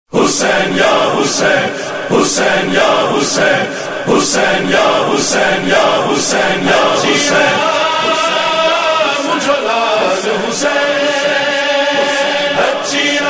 حسین یا حسین حسین یا حسین حسین یا حسین یا حسین یا حسین مجھے لال حسین اچھیا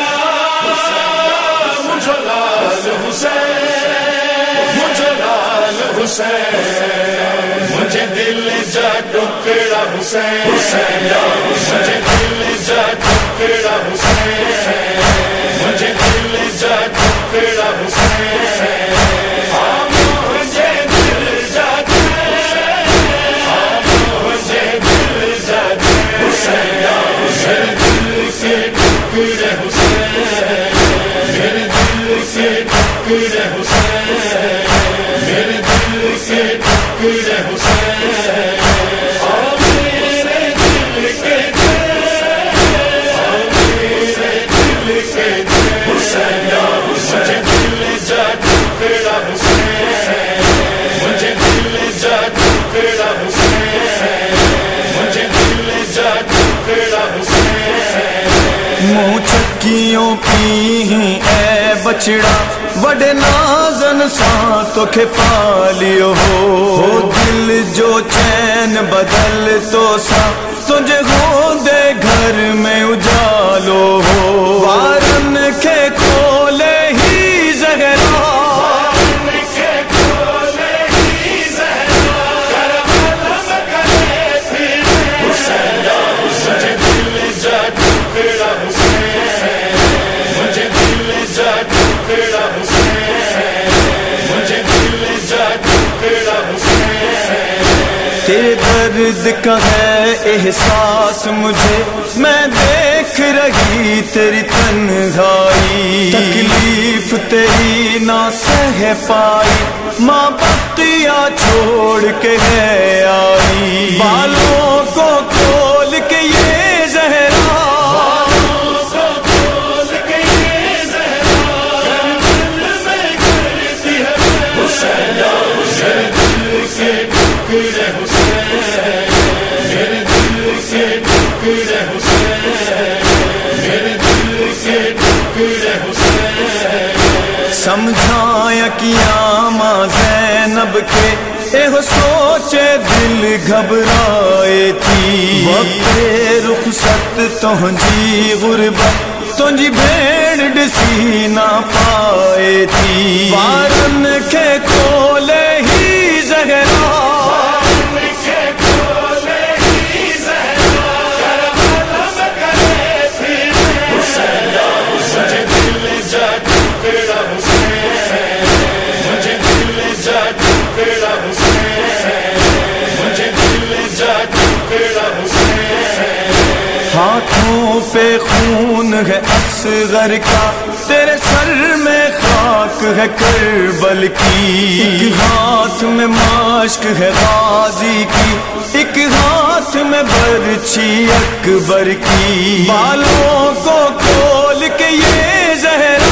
مجھے لال حسین مجھے لال حسین مجھے دل جا ٹکڑا حسین حسین یا حسین مجھے دل جا ٹکڑا حسین مجھے دل جا ٹکڑا حسین مجھے دل جا مجھے دل جا حسین یا حسین دل کے ٹکڑے حسین میرے دل کے ٹکڑے حسین میرے دل کے ٹکڑے حسین منہ چکیوں کی ہیں اے بچڑا وڈے نازن ساں تو کھے پالیو ہو دل جو چین بدل تو سا تجھے ہو دے گھر میں اجالو ہو وارن کے کھولے ہی زہرا تیرے درد کا ہے احساس مجھے میں دیکھ رہی تیری تنہائی تکلیف تیری نہ سہ پائی ماں بختیا چھوڑ کے ہے آئی بالوں کو کھول کے یہ زہرا سمجھایا کیا ماں زینب کے اے ہو سوچے دل گھبرائے تھی وقت رخصت تہنجی غربت تجھی بھیڑ ڈسی نہ پائے تھی وارن کے کھولے ہی زہرا ہاتھوں پہ خون ہے اصغر کا تیرے سر میں خاک ہے کربل کی ایک ہاتھ میں مشک ہے غازی کی ایک ہاتھ میں برچھی اکبر کی بالوں کو کھول کے یہ زہرا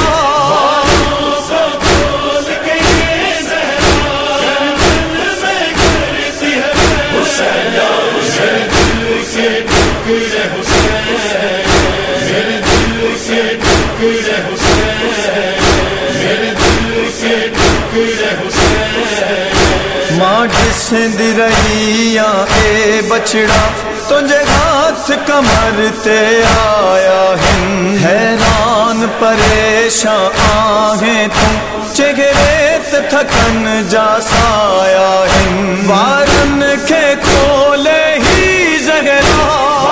ماں جسد رہی اے بچڑا تجھے ہاتھ کمر تے آیا ہن حیران پریشان آہیں تم چہرے تے تھکن جا سایا ہن وارن کے کھولے ہی زہرا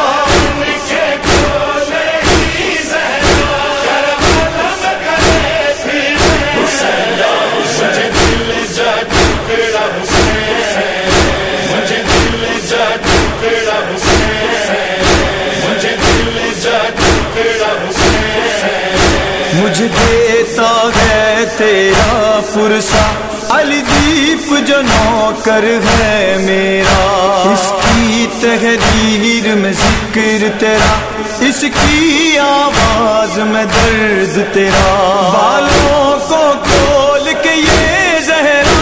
مجھے دیتا ہے تیرا پرسا علی دیپ جو نوکر ہے میرا اس کی تحریر میں ذکر تیرا اس کی آواز میں درد تیرا بالوں کو کھول کے یہ زہرا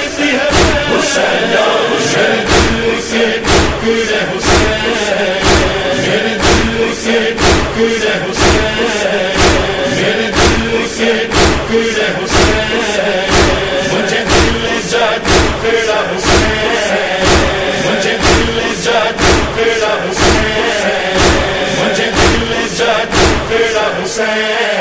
حسین یا حسین دل کے ٹکڑے حسین سے ٹکڑے حسین، مجھے دل جا ٹکڑا حسین، مجھے دل جا ٹکڑا حسین، مجھے دل جا ٹکڑا حسین۔